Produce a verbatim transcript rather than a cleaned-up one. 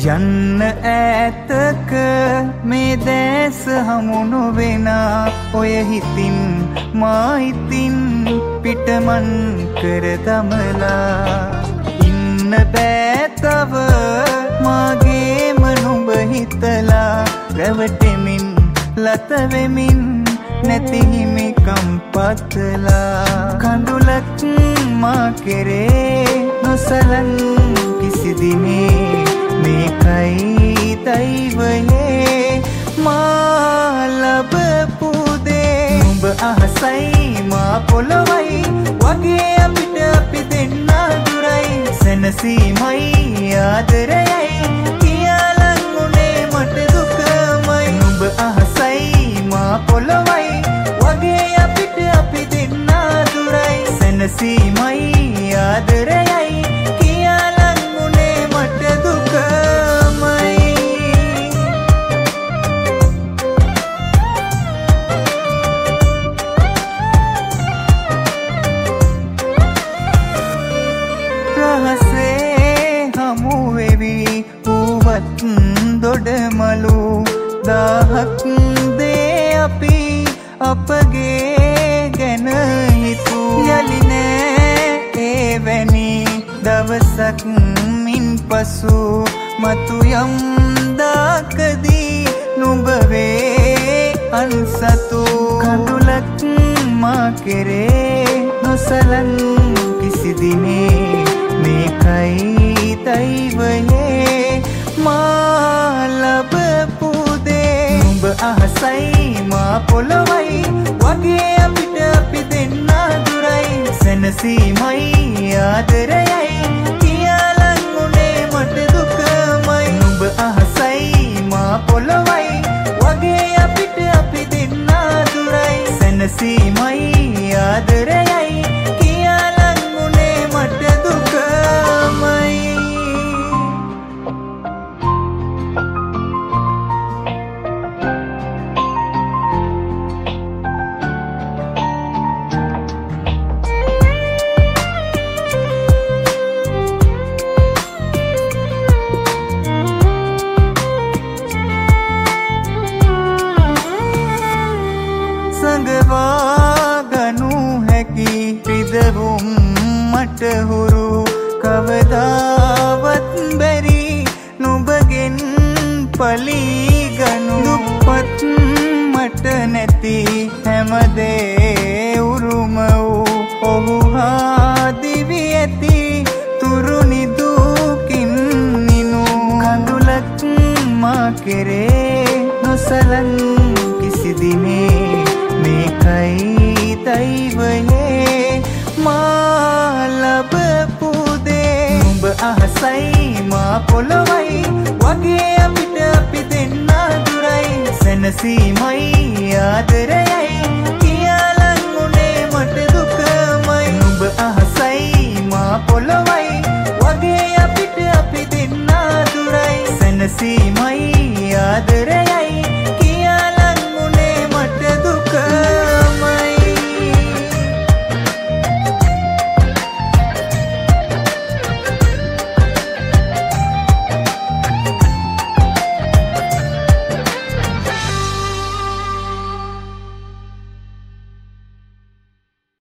යන්න ඈතක මේ දැස හමු නොවෙනා ඔය හිතින් මා හිතින් පිටමන් කර දමලා ඉන්න බෑ තව මාගේම නුඹ හිතලා රැවටෙමින් ලත වෙමින් නැති හිමිකම් පතලා කඳුලක් මා කෙරේ නොසලන් කිසි දිනේ මේකයි දෛවයේ මා ලබපු දේ නුඹ අහසයි මා පොළොවයි වගේ අපිට අපි දෙන්නා දුරයි සැනසීමයි ආදරයයි කියාලන් උනේ මට දුකමයි නුඹ අහසයි මා පොළොවයි වගේ අපිට අපි දෙන්නා දුරයි සැනසීමයි ආදරයයි කියාලන් උනේ මට දුකමයි රහසේ හමු වෙවි ඌවත් දොඩමලු දාහක් දේ අපි අපගේ ගැන හිතු යලි නෑ එවැනි දවසක් මින් පසු මතු යම් දාකදී නුඹ වේ අන්සතු කඳුලක් මා කෙරේ නොසලන් කිසි දිනේ මේකයි දෛවයේ මා ලබපු දේ නුඹ අහසයි මා පොළොවයි වගේ අපිට අපි දෙන්නා දුරයි සැනසීමයි ආදරයයි කියාලන් උනේ මට දුකමයි නුඹ අහසයි මා පොළොවයි වගේ අපිට අපි දෙන්නා දුරයි සැනසීමයි ආදරයයි කියාලන් උනේ මට දුකමයි සංගවාගනු හැකි රිදවුම් මට හුරු කවදාවත් බැරි නුඹගෙන් පලීගනු දුප්පත් මට නැති හැමදේ උරුම වූ ඔහු හා දිවි ඇති තුරුනි දුකින් නිනු කඳුලක් මා කෙරේ නොසලන් කිසි දිනේ මේකයි දෛවයේ මා ලබපු දේ නුඹ අහසයි මා පොළොවයි වගේ අපිට අපි දෙන්නා දුරයි සැනසීමයි ආදරයයි